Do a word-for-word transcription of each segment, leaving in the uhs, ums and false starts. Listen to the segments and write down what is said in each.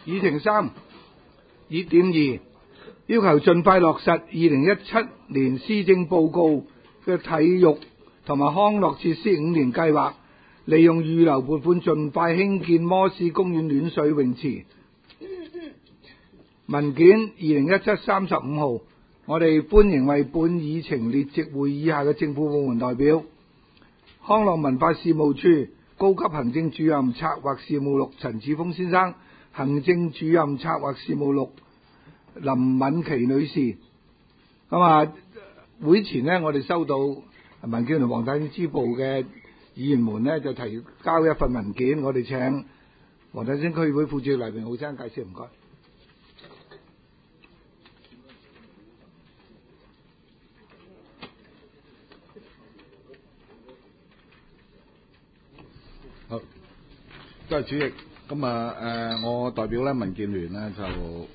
議程三，熱點二，要求盡快落實二零一七年施政報告嘅體育同埋康樂設施五年計劃，利用預留撥款盡快興建摩士公園暖水泳池。文件二零一七三十五號，我哋歡迎為本議程列席會議下嘅政府部門代表，康樂文化事務處高級行政主任策劃事務六陳志峰先生，行政主任策劃事務六林敏琪女士。咁啊，會前呢，我哋收到民建聯黃大仙支部嘅議員們呢，就提交一份文件，我哋請黃大仙區議會副主席黎榮浩先生介紹，唔該。 好，多謝主席。咁啊，誒，我代表咧民建聯咧就，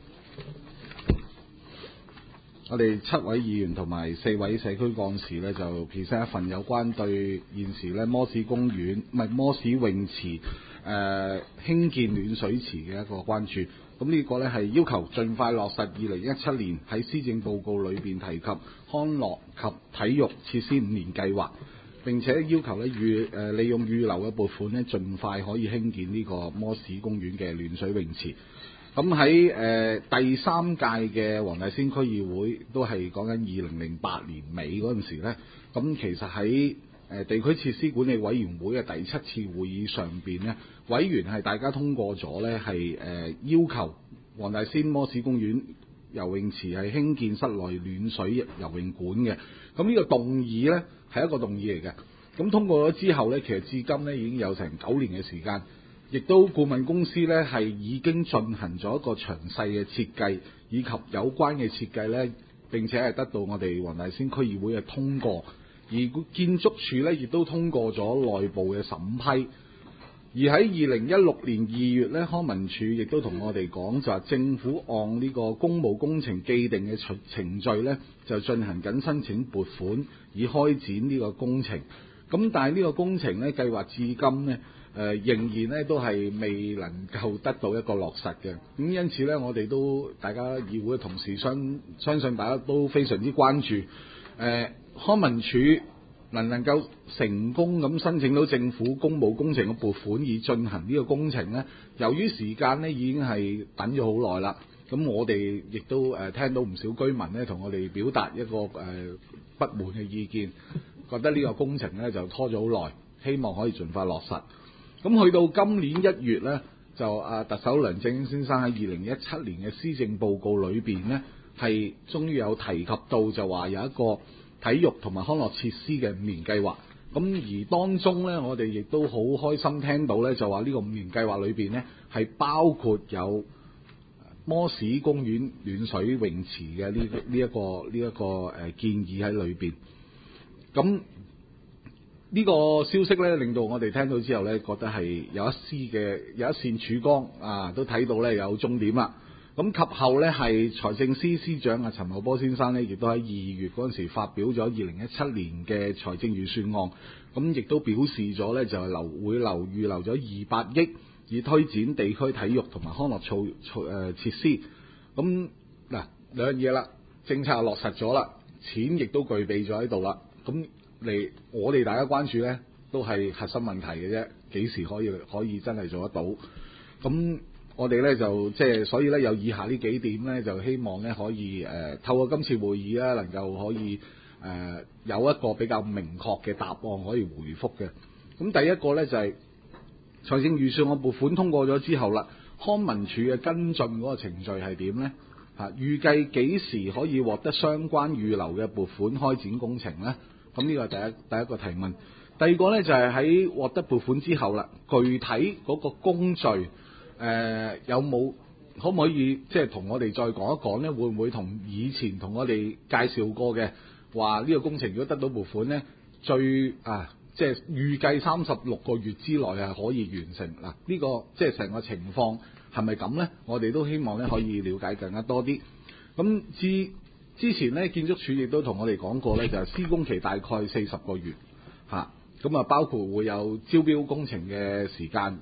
我哋七位議員同埋四位社區幹事咧就 present 一份有關對現時咧摩士公園唔係摩士泳池誒、呃、興建暖水池嘅一個關注。咁呢個咧係要求盡快落實二零一七年喺施政報告裏邊提及康樂及體育設施五年計劃。並且要求咧預誒利用預留嘅撥款咧，盡快可以興建呢個摩士公園嘅暖水泳池。咁喺誒第三屆嘅黃大仙區議會都係講緊二零零八年尾嗰陣時咧，咁其實喺誒地區設施管理委員會嘅第七次會議上邊咧，委員係大家通過咗咧係誒要求黃大仙摩士公園游泳池係興建室內暖水游泳館嘅。咁呢個動議呢係一個動議嚟嘅。咁通過咗之後呢，其實至今呢已經有成九年嘅時間，亦都顧問公司呢係已經進行咗一個詳細嘅設計，以及有關嘅設計呢，並且係得到我哋黃大仙區議會嘅通過，而建築署呢亦都通過咗內部嘅審批。而喺二零一六年二月咧，康文署亦都同我哋講，就話政府按呢個公務工程既定嘅程序咧，就進行緊申請撥款，以開展呢個工程。咁但係呢個工程咧，計劃至今咧，誒、呃、仍然咧都係未能夠得到一個落實嘅。咁因此咧，我哋都大家議會嘅同事相相信大家都非常之關注，誒、呃、康文署能唔能夠成功咁申請到政府公務工程嘅撥款以進行呢個工程呢？由於時間呢已經係等咗好耐啦，咁我哋亦都誒、呃、聽到唔少居民呢同我哋表達一個誒、呃、不滿嘅意見，覺得呢個工程呢就拖咗好耐，希望可以盡快落實。咁去到今年一月呢，就啊特首梁振英先生喺二零一七年嘅施政報告裏邊呢，係終於有提及到就話有一個體育同埋康樂設施嘅五年計劃，咁而當中呢，我哋亦都好開心聽到呢，就話呢個五年計劃裏邊呢，係包括有摩士公園暖水泳池嘅呢呢一個呢一、這個誒、呃、建議喺裏邊。咁呢個消息呢，令到我哋聽到之後呢，覺得係有一絲嘅有一線曙光啊，都睇到呢有終點啦。咁及後呢，係財政司司長啊陳茂波先生呢，亦都喺二月嗰陣時發表咗二零一七年嘅財政預算案，咁亦都表示咗呢，就係留會留預留咗二百億，以推展地區體育同埋康樂措措誒設施。咁嗱兩樣嘢啦，政策落實咗啦，錢亦都具備咗喺度啦。咁嚟我哋大家關注呢，都係核心問題嘅啫，幾時可以可以真係做得到？咁我哋咧就即係所以咧有以下呢幾點咧，就希望咧可以誒、呃、透過今次會議咧，能夠可以誒、呃、有一個比較明確嘅答案可以回覆嘅。咁第一個咧就係、是、財政預算案撥款通過咗之後啦，康文署嘅跟進嗰個程序係點咧？嚇、啊，預計幾時可以獲得相關預留嘅撥款開展工程咧？咁呢個係第一第一個提問。第二個咧就係、是、喺獲得撥款之後啦，具體嗰個工序。誒、呃、有冇可唔可以即係同我哋再講一講呢？會唔會同以前同我哋介紹過嘅話呢個工程如果得到撥款呢，最啊即係預計三十六個月之內係可以完成嗱？呢、這個即係成個情況係咪咁呢？我哋都希望咧可以了解更加多啲。咁之之前呢，建築署亦都同我哋講過呢，就係、是、施工期大概四十個月嚇，咁啊包括會有招標工程嘅時間。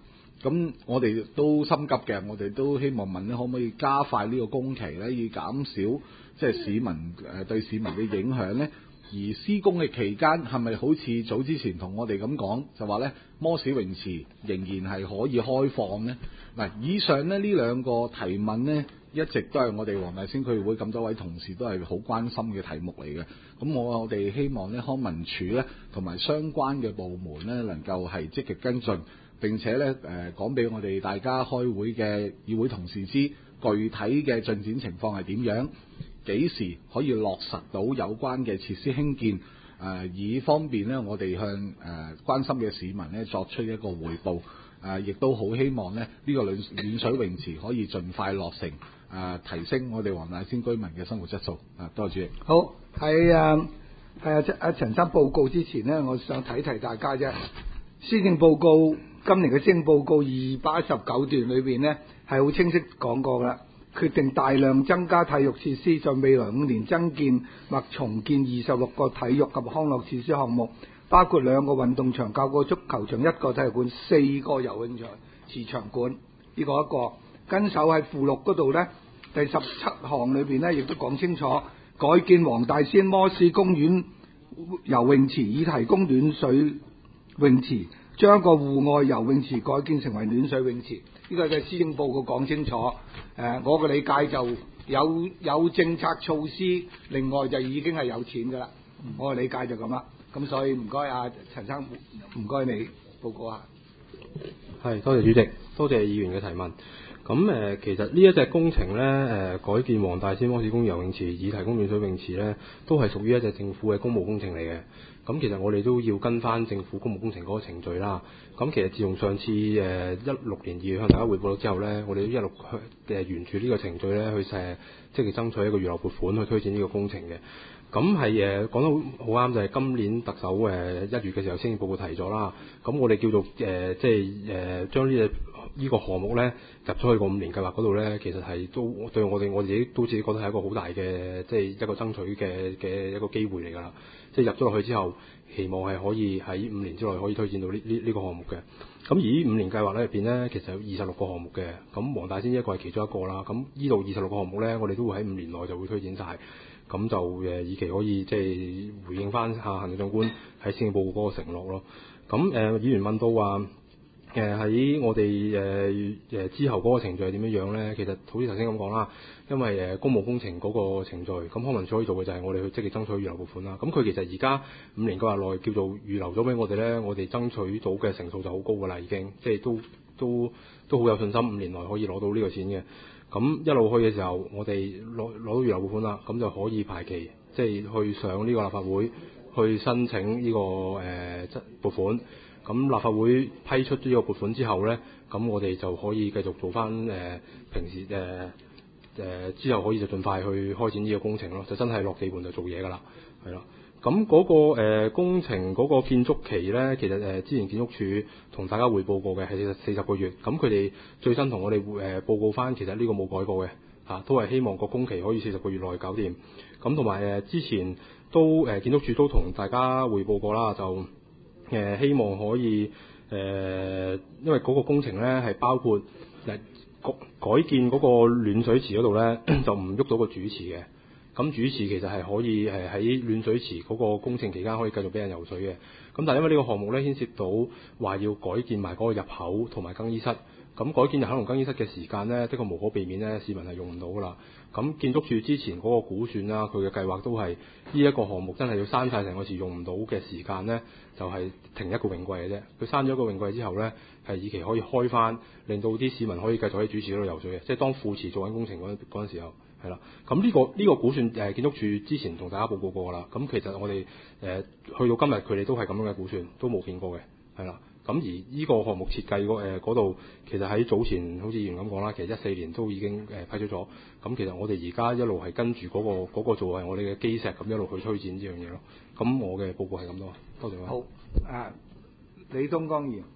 咁我哋都心急嘅，我哋都希望問咧，可唔可以加快呢個工期咧，以減少即係市民誒對市民嘅影響咧？而施工嘅期間係咪好似早之前同我哋咁講，就話咧摩士泳池仍然係可以開放呢？嗱，以上咧呢兩個提問呢，一直都係我哋黃大仙區議會咁多位同事都係好關心嘅題目嚟嘅。咁我我哋希望咧康文署咧同埋相關嘅部門咧能夠係積極跟進，並且咧誒講俾我哋大家開會嘅議會同事知具體嘅進展情況係點樣。幾時可以落實到有關嘅設施興建？誒、呃，以方便咧，我哋向誒、呃、關心嘅市民咧作出一個匯報。誒、呃，亦都好希望咧呢、這個暖暖水泳池可以盡快落成，誒、呃，提升我哋黃大仙居民嘅生活質素。啊，多謝主席。 好，喺誒係阿陳生報告之前呢，我想提提大家啫。施政報告今年嘅施政報告二百一十九段裏邊呢，係好清晰講過噶啦。決定大量增加體育設施，在未來五年增建或重建二十六個體育及康樂設施項目，包括兩個運動場、九個足球場、一個體育館、四個游泳場、池場館。呢、這個一個跟手喺附錄嗰度呢，第十七項裏邊呢，亦都講清楚，改建黃大仙摩士公園游泳池，以提供暖水泳池，將一個戶外游泳池改建成為暖水泳池。呢、這個就係施政報告講清楚。誒、呃，我嘅理解就有有政策措施，另外就已經係有錢㗎啦。嗯、我嘅理解就咁啦。咁所以唔該啊，陳生，唔該你報告下。 係，多謝主席，多謝議員嘅提問。咁誒、呃，其實呢一隻工程咧，誒、呃、改建黃大仙摩士公園游泳池以提供暖水泳池咧，都係屬於一隻政府嘅公務工程嚟嘅。咁其實我哋都要跟翻政府公務工程嗰個程序啦。咁其實自從上次誒一六年二月向大家匯報咗之後咧，我哋都一路誒沿住呢個程序咧去誒積極爭取一個預留撥款去推展呢個工程嘅。咁係誒講得好啱，就係、是、今年特首誒一月嘅時候施政報告提咗啦。咁我哋叫做誒、呃、即係誒將呢隻呢個項目咧入咗去個五年計劃嗰度咧，其實係都對我哋我自己都自己覺得係一個好大嘅即係一個爭取嘅嘅一個機會嚟㗎啦。即係入咗落去之後，希望係可以喺五年之內可以推薦到呢呢呢個項目嘅。咁而呢五年計劃咧入邊咧，其實有二十六個項目嘅。咁黃大仙一個係其中一個啦。咁呢度二十六個項目咧，我哋都會喺五年內就會推薦晒。咁就誒以期可以即係回應翻下行政長官喺施政報告嗰個承諾咯。咁誒、呃、議員問到話誒喺我哋誒誒之後嗰個程序係點樣樣咧？其實好似頭先咁講啦，因為誒、呃、公務工程嗰個程序，咁康文署可以做嘅就係我哋去積極爭取預留撥款啦。咁佢其實而家五年計劃內叫做預留咗俾我哋咧，我哋爭取到嘅成數就好高㗎啦，已經即係都都都好有信心，五年內可以攞到呢個錢嘅。咁一路去嘅時候，我哋攞攞到預留撥款啦，咁就可以排期，即係去上呢個立法會去申請呢、這個誒撥、呃、款。咁立法會批出呢個撥款之後咧，咁我哋就可以繼續做翻誒、呃、平時誒誒、呃、之後可以就盡快去開展呢個工程咯，就真係落地盤就做嘢㗎啦，係啦。咁嗰、那個、呃、工程嗰個建築期咧，其實誒、呃、之前建築署同大家匯報過嘅係四十個月，咁佢哋最新同我哋誒、呃、報告翻，其實呢個冇改過嘅，嚇、啊、都係希望個工期可以四十個月內搞掂。咁同埋誒之前都誒、呃、建築署都同大家匯報過啦，就誒、呃、希望可以誒、呃，因為嗰個工程咧係包括誒改、呃、改建嗰個暖水池嗰度咧，就唔喐到個主池嘅。咁主池其實係可以誒喺暖水池嗰個工程期間可以繼續俾人游水嘅。咁但係因為呢個項目咧牽涉到話要改建埋嗰個入口同埋更衣室，咁改建入口同更衣室嘅時間咧，的確無可避免咧，市民係用唔到噶啦。咁建築署之前嗰個估算啦，佢嘅計劃都係呢一個項目真係要閂晒成個池用唔到嘅時間咧，就係、是、停一個泳季嘅啫。佢閂咗一個泳季之後咧，係以期可以開翻，令到啲市民可以繼續喺主池嗰度游水嘅，即係當副池做緊工程嗰嗰陣時候。係啦，咁呢、這個呢、這個估算誒、呃、建築署之前同大家報告過啦。咁其實我哋誒、呃、去到今日，佢哋都係咁樣嘅估算，都冇變過嘅，係啦。咁而呢個項目設計嗰誒度，其實喺早前好似議員咁講啦，其實一四年都已經誒、呃、批出咗。咁其實我哋而家一路係跟住嗰、那個嗰、那個做係我哋嘅基石咁一路去推展呢樣嘢咯。咁我嘅報告係咁多，多謝。 好，啊，李東江議員，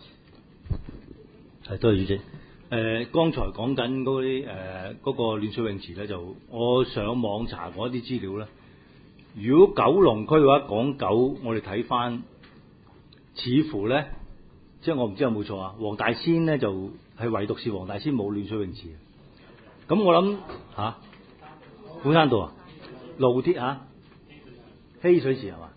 係多謝主席。誒、呃，剛才講緊嗰啲誒嗰個暖水泳池咧，就我上網查過一啲資料咧。如果九龍區嘅話，港九我哋睇翻，似乎咧即係我唔知有冇錯啊。黃大仙咧就係唯獨是黃大仙冇暖水泳池。咁我諗嚇、啊，本山道啊，露鐵嚇，嬉水池係嘛？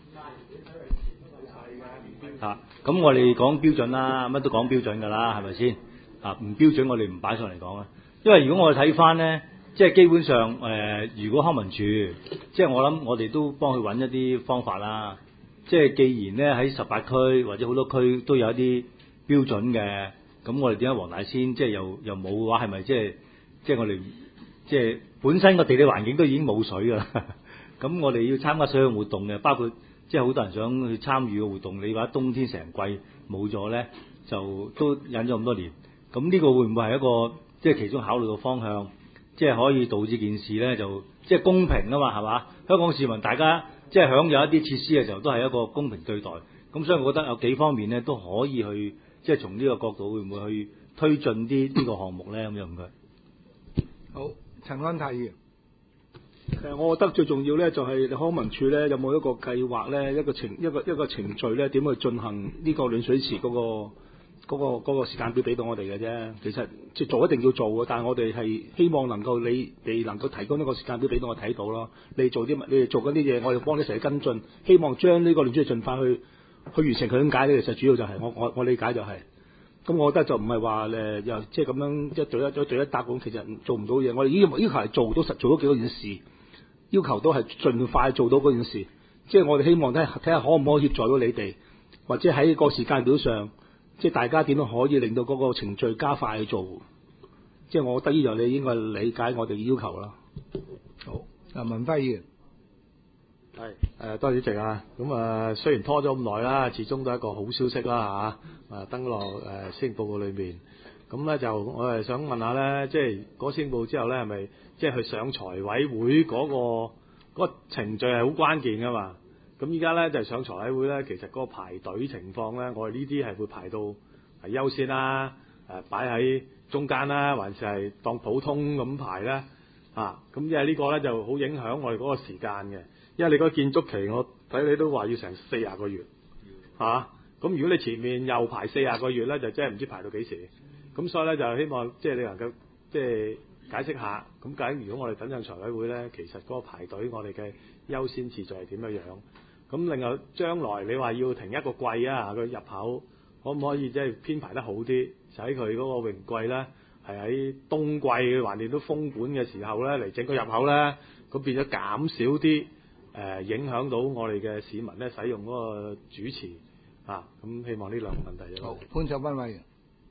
啊，咁我哋講標準啦，乜都講標準㗎啦，係咪先？啊，唔標準我哋唔擺上嚟講啊。因為如果我哋睇翻咧，即係基本上誒、呃，如果康文署，即係我諗我哋都幫佢揾一啲方法啦。即係既然咧喺十八區或者好多區都有一啲標準嘅，咁我哋點解黃大仙即係又又冇嘅話，係咪即係即係我哋即係本身個地理環境都已經冇水㗎啦？咁我哋要參加水上活動嘅，包括即係好多人想去參與嘅活動，你話冬天成季冇咗咧，就都忍咗咁多年。咁呢個會唔會係一個即係其中考慮嘅方向？即係可以導致件事咧就即係公平啊嘛，係嘛？香港市民大家即係享有一啲設施嘅時候，都係一個公平對待。咁所以我覺得有幾方面咧都可以去即係從呢個角度會唔會去推進啲呢個項目咧？咁樣唔該。 好，陳安泰議員。 其實我覺得最重要咧就係康文署咧有冇一個計劃咧，一個程一個一個程序咧點去進行呢個暖水池嗰、嗰個。嗰、那個嗰、那個時間表俾到我哋嘅啫，其實即係做一定要做嘅，但係我哋係希望能夠你哋能夠提供呢個時間表俾到我睇到咯。你做啲乜？你哋做緊啲嘢，我哋幫你一齊去跟進，希望將呢個暖水池盡快去去完成佢。點解咧？其實主要就係、是、我我我理解就係、是，咁我覺得就唔係話誒又即係咁樣一做一做一答咁，其實做唔到嘢。我哋要要求係做到實做到幾多件事，要求都係盡快做到嗰件事。即係我哋希望睇睇下可唔可以協助到你哋，或者喺個時間表上。即係大家點樣可以令到嗰個程序加快去做？即係我覺得呢樣你應該理解我哋嘅要求啦。 好，啊文輝議員， 係誒多謝主席啊。咁啊雖然拖咗咁耐啦，始終都係一個好消息啦嚇。啊登落誒施政報告裏面，咁咧就我係想問下咧，即係嗰施政報告之後咧，係咪即係去上財委會嗰、嗰個嗰個程序係好關鍵㗎嘛？咁依家咧就係、上財委會咧，其實嗰個排隊情況咧，我哋呢啲係會排到係優先啦，誒擺喺中間啦，還是係當普通咁排咧？啊，咁因為呢個咧就好影響我哋嗰個時間嘅，因為你嗰個建築期我睇你都話要成四十個月，嚇、啊，咁如果你前面又排四十個月咧，就真係唔知排到幾時。咁所以咧就希望即係你能夠即係解釋下，咁究竟如果我哋等上財委會咧，其實嗰個排隊我哋嘅優先次序係點樣樣？咁另外將來你話要停一個季啊，個入口可唔可以即係編排得好啲，使佢嗰個泳季咧係喺冬季橫掂都封館嘅時候咧嚟整個入口咧，咁變咗減少啲誒、呃、影響到我哋嘅市民咧使用嗰個主池啊，咁希望呢兩個問題就好。 潘秀斌委員。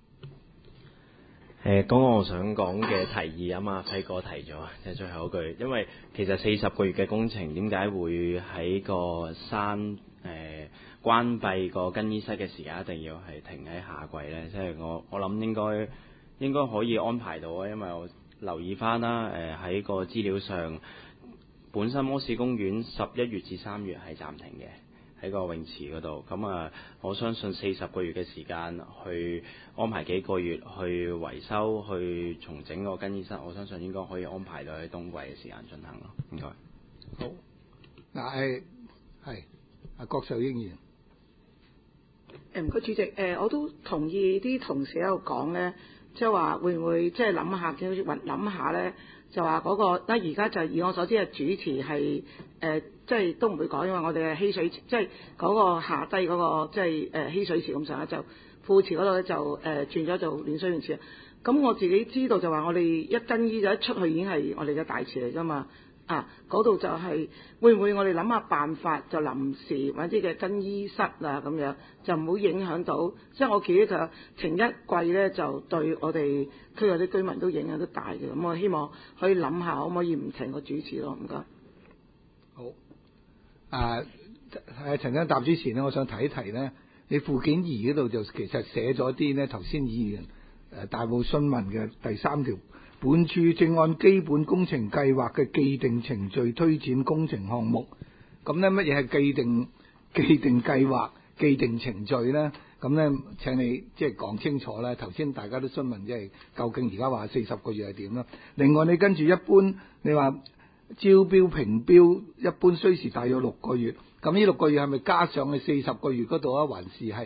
誒，講我想講嘅提議啊嘛，輝哥提咗，即係最後嗰句，因為其實四十個月嘅工程，點解會喺個山誒、呃、關閉個更衣室嘅時間一定要係停喺夏季咧？即係我我諗應該應該可以安排到啊，因為我留意翻啦，誒、呃、喺個資料上，本身摩士公園十一月至三月係暫停嘅。喺個泳池嗰度，咁啊，我相信四十個月嘅時間去安排幾個月去維修、去重整個更衣室，我相信應該可以安排到喺冬季嘅時間進行咯。應該。 好，嗱誒係阿郭秀英議員。 誒唔該主席，誒、呃、我都同意啲同事喺度講咧，即係話會唔會即係諗下，叫佢諗下咧，就話嗰、那個，咧而家就以我所知嘅主持係誒。呃即係都唔會改，因為我哋嘅嬉水池，即係嗰個下低嗰、那個即係誒嬉水池咁上下，就副池嗰度咧就誒、呃、轉咗做暖水泳池。咁我自己知道就話我哋一更衣就一出去已經係我哋嘅大池嚟㗎嘛。啊，嗰度就係、是、會唔會我哋諗下辦法，就臨時揾啲嘅更衣室啊咁樣，就唔好影響到。即係我記得就停一季咧，就對我哋區有啲居民都影響都大嘅。咁我希望可以諗下可唔可以唔停個主持咯？唔該。 好。啊！喺陳生答之前咧，我想提一提咧，你附件二嗰度就其實寫咗啲咧，頭先議員誒大埔詢問嘅第三條，本處正按基本工程計劃嘅既定程序推展工程項目。咁咧乜嘢係既定既定計劃、既定程序咧？咁咧請你即係講清楚啦。頭先大家都詢問，即係究竟而家話四十個月係點啦？另外你跟住一般你話。招標評標一般需時大約六個月，咁呢六個月係咪加上去四十個月嗰度啊？還是係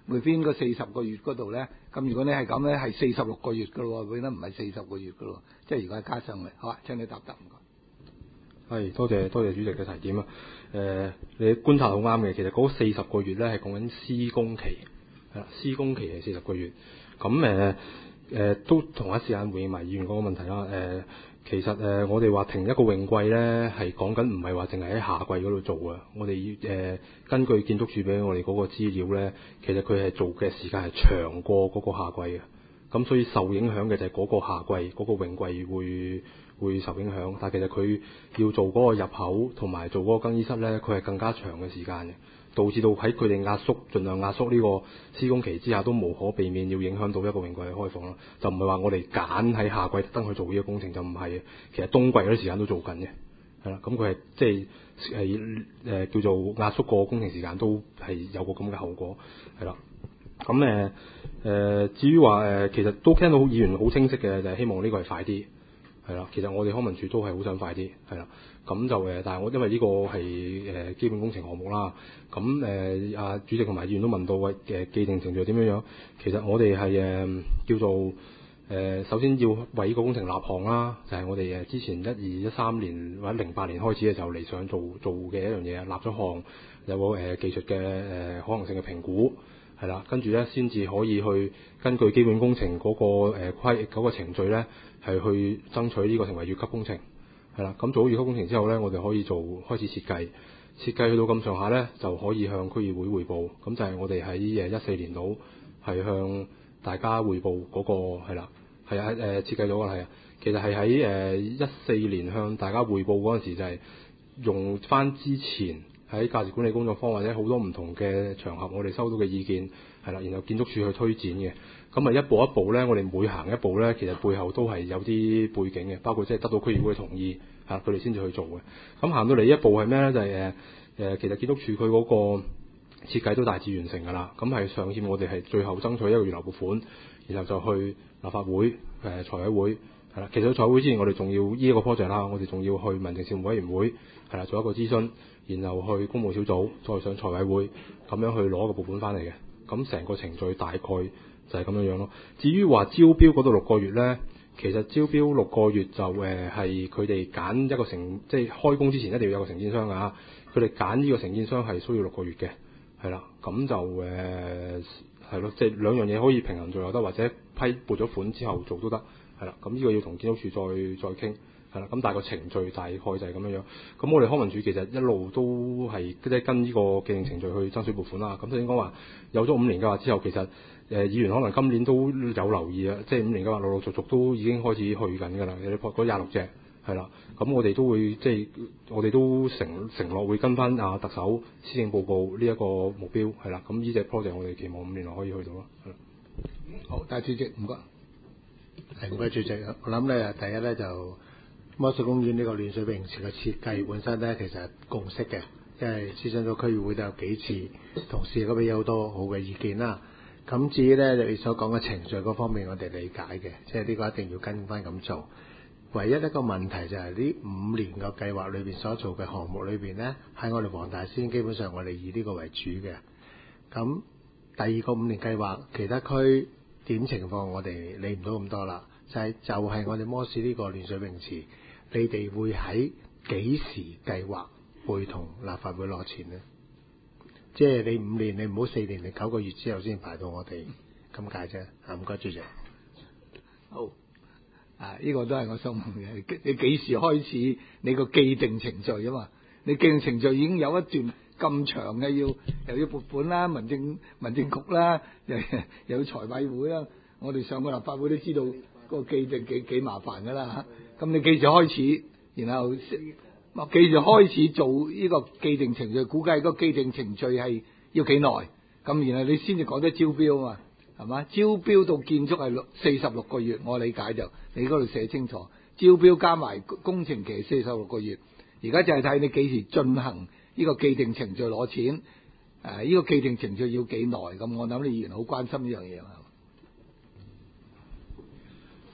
within 個四十個月嗰度咧，咁如果你係咁咧，係四十六個月噶咯，變得唔係四十個月噶咯，即係如果係加上嚟，好啊，請你答答唔該。 係多謝多謝主席嘅提點啊！誒、呃，你觀察好啱嘅，其實嗰四十個月咧係講緊施工期，係啦，施工期係四十個月。咁誒誒都同一時間回應埋議員嗰個問題啦。誒、呃，其實誒、呃、我哋話停一個泳季咧，係講緊唔係話淨係喺夏季嗰度做啊。我哋誒、呃、根據建築署俾我哋嗰個資料咧，其實佢係做嘅時間係長過嗰個夏季嘅。咁所以受影響嘅就係嗰個夏季嗰、嗰個泳季會會受影響，但係其實佢要做嗰個入口同埋做嗰個更衣室咧，佢係更加長嘅時間嘅，導致到喺佢哋壓縮，盡量壓縮呢個施工期之下，都無可避免要影響到一個泳季嘅開放啦。就唔係話我哋揀喺夏季特登去做呢個工程，就唔係嘅。其實冬季嗰啲時間都做緊嘅，係啦。咁佢係即係係誒叫做壓縮個工程時間，都係有個咁嘅後果，係啦。咁誒誒，至於話誒，其實都聽到議員好清晰嘅，就係、是、希望呢個係快啲。係啦，其實我哋康文署都係好想快啲，係啦，咁就誒，但係我因為呢個係誒基本工程項目啦，咁誒阿主席同埋議員都問到喂誒既定程序點樣樣，其實我哋係誒叫做誒、呃、首先要為呢個工程立項啦，就係、是、我哋誒之前一二一三年或者零八年開始嘅時候嚟想做做嘅一樣嘢，立咗項有個誒、呃、技術嘅誒、呃、可行性嘅評估。係啦，跟住咧先至可以去根據基本工程嗰、那個誒規嗰個程序咧，係去爭取呢個成為乙級工程。係啦，咁做好乙級工程之後咧，我哋可以做開始設計，設計去到咁上下咧，就可以向區議會彙報。咁就係我哋喺誒一四年度係向大家彙報嗰、那個係啦，係啊誒設計咗㗎係啊，其實係喺誒一四年向大家彙報嗰陣時就係用翻之前。喺價值管理工作坊或者好多唔同嘅場合，我哋收到嘅意見係啦，然後建築署去推展嘅，咁啊一步一步咧，我哋每行一步咧，其實背後都係有啲背景嘅，包括即係得到區議會嘅同意嚇，佢哋先至去做嘅。咁行到嚟一步係咩咧？就係誒誒，其實建築署佢嗰個設計都大致完成㗎啦。咁係上欠我哋係最後爭取一個預留撥款，然後就去立法會誒、呃、財委會係啦。其實喺財委會之前，我哋仲要呢一個 project 啦，我哋仲要去民政事務委員會係啦做一個諮詢。然後去公務小組，再上財委會，咁樣去攞個撥款翻嚟嘅。咁成個程序大概就係咁樣樣咯。至於話招標嗰度六個月呢，其實招標六個月就誒係佢哋揀一個承，即係開工之前一定要有個承建商㗎。佢哋揀呢個承建商係需要六個月嘅，係啦。咁就誒係咯，即係兩樣嘢可以平衡做又得，或者批撥咗款之後做都得，係啦。咁呢個要同建築署再再傾。係啦，咁但係個程序大概就係咁樣樣。咁我哋康文署其實一路都係即係跟呢個既定程序去爭取撥款啦。咁就應該話有咗五年計劃之後，其實誒、呃、議員可能今年都有留意啊，即係五年計劃陸陸續續都已經開始去緊㗎啦。有嗰廿六隻係啦，咁我哋都會即係我哋都承承諾會跟翻啊特首施政報告呢一個目標係啦。咁呢隻 project 我哋期望五年內可以去到咯。 好，戴主席唔該。 係唔該主席，我諗咧第一咧就。摩士公園呢個暖水泳池嘅設計本身咧，其實係共識嘅，因為諮詢咗區議會都有幾次，同事嗰邊有好多好嘅意見啦。咁至於咧你所講嘅程序嗰方面，我哋理解嘅，即係呢個一定要跟翻咁做。唯一一個問題就係呢五年嘅計劃裏邊所做嘅項目裏邊咧，喺我哋黃大仙基本上我哋以呢個為主嘅。咁第二個五年計劃，其他區點情況我哋理唔到咁多啦，就係、是、就係我哋摩士呢個暖水泳池。你哋會喺幾時計劃會同立法會攞錢呢？即係你五年，你唔好四年，你九個月之後先排到我哋咁解啫。啊，唔該，主席。 好，啊，呢、這個都係我想問嘅。你幾時開始你個既定程序啊嘛？你既定程序已經有一段咁長嘅，要又要撥款啦，民政民政局啦，又又要財委會啦。我哋上個立法會都知道個既定幾幾麻煩㗎啦嚇。咁你幾時開始？然後幾時開始做呢個既定程序？估計個既定程序係要幾耐？咁然後你先至講得招標啊嘛，係嘛？招標到建築係六四十六個月，我理解就你嗰度寫清楚，招標加埋工程期四十六個月。而家就係睇你幾時進行呢個既定程序攞錢。誒、呃，呢個既定程序要幾耐？咁我諗你議員好關心呢樣嘢啊。 誒、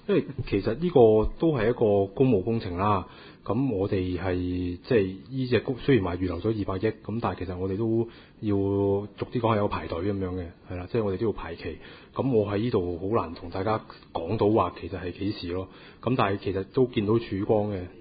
因為其實呢個都係一個公務工程啦。咁我哋係即係呢隻工雖然話預留咗二百億，咁但係其實我哋都要逐啲講係有排隊咁樣嘅，係啦，即係我哋都要排期。咁我喺呢度好難同大家講到話其實係幾時咯。咁但係其實都見到曙光嘅。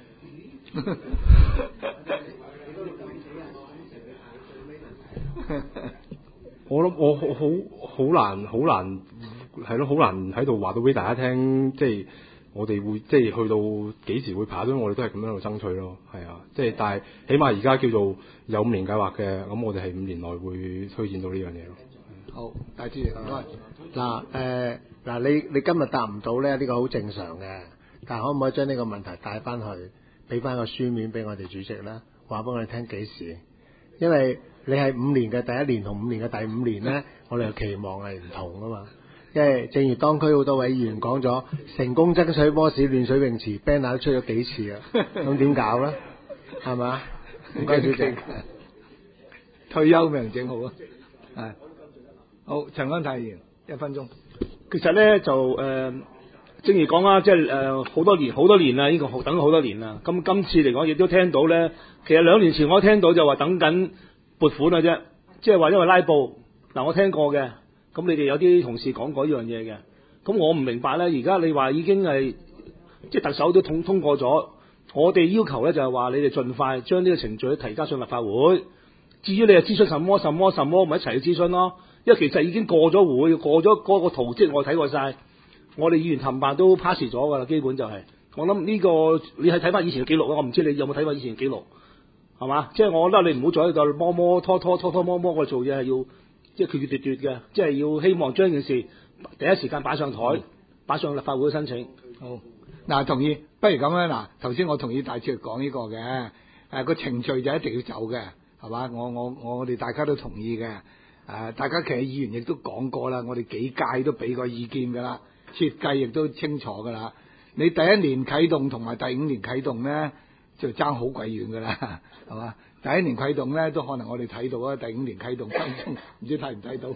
我諗我好好好難好難係咯，好難喺度話到俾大家聽，即係我哋會即係去到幾時會排到，我哋都係咁樣喺度爭取咯，係啊，即係但係起碼而家叫做有五年計劃嘅，咁我哋係五年內會推薦到呢樣嘢咯。 好，大主席，唔該。 嗱誒嗱，你你今日答唔到咧，呢個好正常嘅，但係可唔可以將呢個問題帶翻去，俾翻個書面俾我哋主席咧，話俾我哋聽幾時？因為你係五年嘅第一年同五年嘅第五年咧，我哋嘅期望係唔同啊嘛。因為正如當區好多位議員講咗，成功爭取摩士亂水泳池 banner 都出咗幾次啊，咁點搞咧？係嘛？唔該主席。 退休咪正好啊！係好，陳安泰議員一分鐘。 其實咧就誒、呃，正如講啦，即係誒好多年好多年啦，呢、這個等咗好多年啦。咁今次嚟講，亦都聽到咧，其實兩年前我聽到就話等緊撥款啊啫，即係話因為拉布嗱，我聽過嘅。咁你哋有啲同事講過呢樣嘢嘅，咁我唔明白咧。而家你話已經係即係特首都通通過咗，我哋要求咧就係話你哋盡快將呢個程序提交上立法會。至於你係諮詢什麼什麼什麼，咪一齊去諮詢咯。因為其實已經過咗會，過咗嗰個圖則我睇過晒，我哋議員冚唪唥都 pass 咗㗎啦，基本就係、是。我諗呢、這個你係睇翻以前嘅記錄啊，我唔知你有冇睇翻以前嘅記錄，係嘛？即係我覺得你唔好再喺度摸摸拖拖拖拖摸摸，我哋做嘢係要。即係決決絕絕嘅，即係要希望將件事第一時間擺上台，擺上立法會嘅申請。 好，嗱同意，不如咁樣嗱，頭先我同意大主席講呢個嘅，誒、呃、個程序就一定要走嘅，係嘛？我我我哋大家都同意嘅，誒、呃、大家其實議員亦都講過啦，我哋幾屆都俾過意見㗎啦，設計亦都清楚㗎啦。你第一年啟動同埋第五年啟動咧，就爭好鬼遠㗎啦，係嘛？第一年啟動咧，都可能我哋睇到啊。第五年啟動分鐘，唔知睇唔睇到？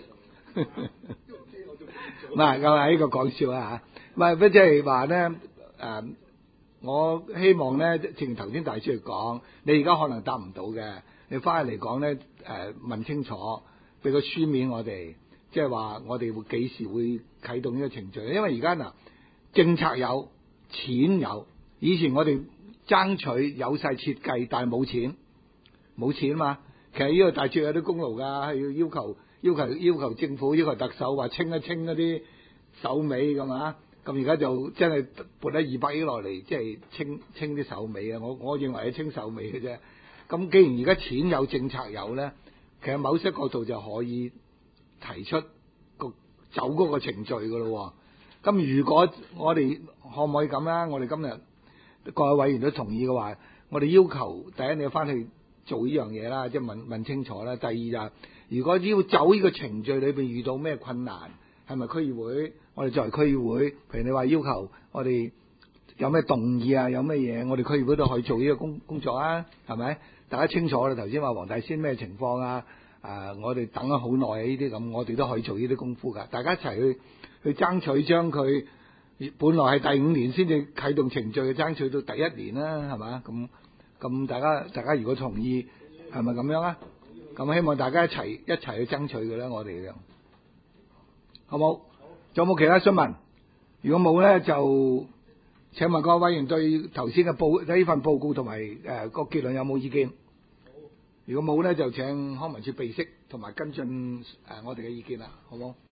唔係，咁係呢個講笑啊嚇。唔係，不即係話咧誒，我希望咧，正如頭先大主席講，你而家可能答唔到嘅，你翻嚟講咧誒問清楚，俾個書面我哋，即係話我哋會幾時會啟動呢個程序？因為而家嗱政策有，錢有，以前我哋爭取有晒設計，但係冇錢。冇錢嘛，其實呢個大主有啲功勞㗎，係要要求要求要求政府要求特首話清一清嗰啲手尾㗎嘛，咁而家就真係撥咗二百億落嚟，即係清清啲手尾啊！我我認為係清手尾嘅啫。咁既然而家錢有政策有咧，其實某些角度就可以提出個走嗰個程序㗎咯。咁如果我哋可唔可以咁啦？我哋今日各位委員都同意嘅話，我哋要求第一你要翻去。做呢樣嘢啦，即係問問清楚啦。第二就係，如果要走呢個程序裏邊遇到咩困難，係咪區議會？我哋作為區議會，譬如你話要求我哋有咩動議啊，有咩嘢，我哋區議會都可以做呢個工工作啊，係咪？大家清楚啦。頭先話黃大仙咩情況啊？啊，我哋等咗好耐啊，呢啲咁，我哋都可以做呢啲功夫㗎。大家一齊去去爭取將佢本來係第五年先至啟動程序，爭取到第一年啦，係嘛？咁。咁大家大家如果同意，係咪咁樣啊？咁希望大家一齊一齊去爭取嘅啦，我哋嘅，好冇？仲有冇其他詢問？如果冇咧，就請問各位委員對頭先嘅報呢份報告同埋誒個結論有冇意見？如果冇咧，就請康文署備悉同埋跟進誒我哋嘅意見啦，好冇？